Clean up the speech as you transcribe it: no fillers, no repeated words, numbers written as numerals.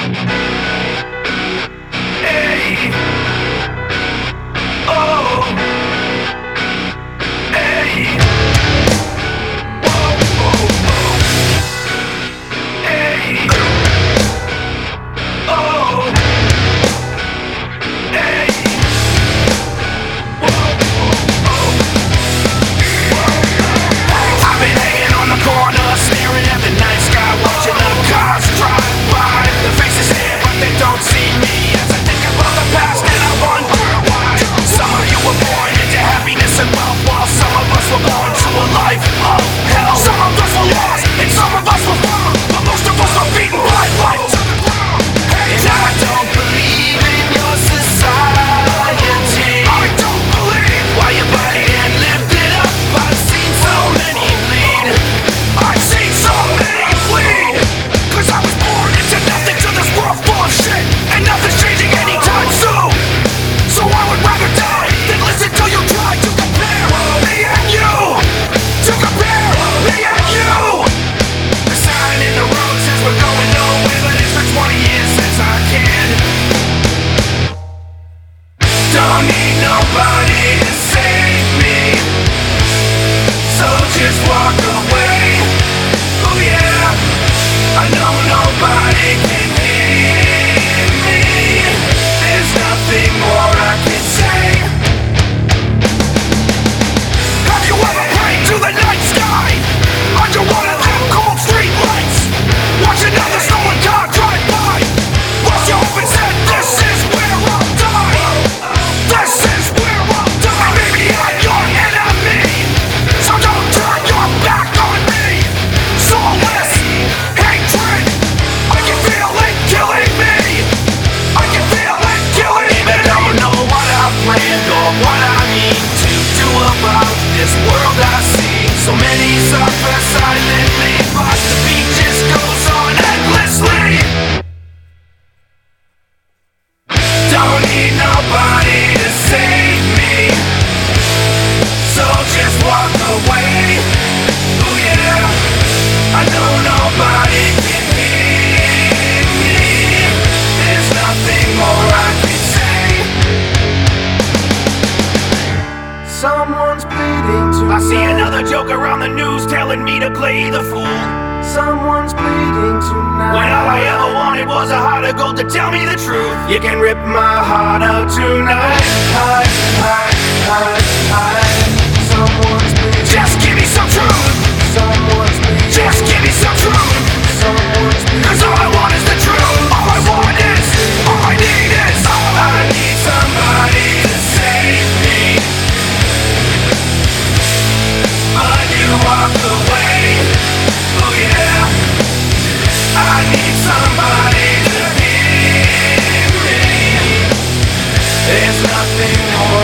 Hey. Oh. Hey. Whoa, whoa, whoa. Hey. Oh. Hey. Whoa, whoa, whoa. I've been hanging on the corner, staring at the night sky, watching the cars drive by. The faces here, but they don't see me. As I think about the past and I wonder why. Some of you were born into happiness and wealth, while some of us were born to a life of hell. Some of us were lost, and some of us were found, but most of us were beaten by life to the ground. And I don't believe in your society. I don't believe why you buried and lifted up. I've seen so many bleed. I've seen so many bleed. Cause I was born into nothing, to this world full of shit, and nothing's changing anytime soon. So I would rather die than listen to you try to compare me and you. To compare me and you. The sign in the road says we're going nowhere, but it's been 20 years since I can. Don't need nobody to save me, so just walk away. Oh yeah, I know nobody can hear me. There's nothing more I can say. Have you ever prayed to the night sky under one of them cold street lights? Watch another stolen car drive by. Lost your hope and said, this is where I'll die. This is where I'll die. Maybe I'm your enemy, so don't turn your back on me. Soulless hatred, I can feel it killing me. I can feel it killing me. Even don't know what I've planned or what I need to do about this world I see. So many suffer silently, but the beat just goes on endlessly. Don't need nobody to save me, so just walk away. Oh yeah, I know nobody can hear me. There's nothing more I can say. Someone's bleeding tonight. I see another joke around the news telling me to play the fool. Someone's bleeding tonight. When all I ever wanted was a heart of gold to tell me the truth. You can rip my heart out tonight. Someone's bleeding. Just give me some truth. Someone's bleeding. Just give me some truth. Someone's bleeding. Cause all I want is the truth. All I want is, all I need is, I need somebody to save me. But you walked away. Oh yeah, I need somebody to hear me. There's nothing more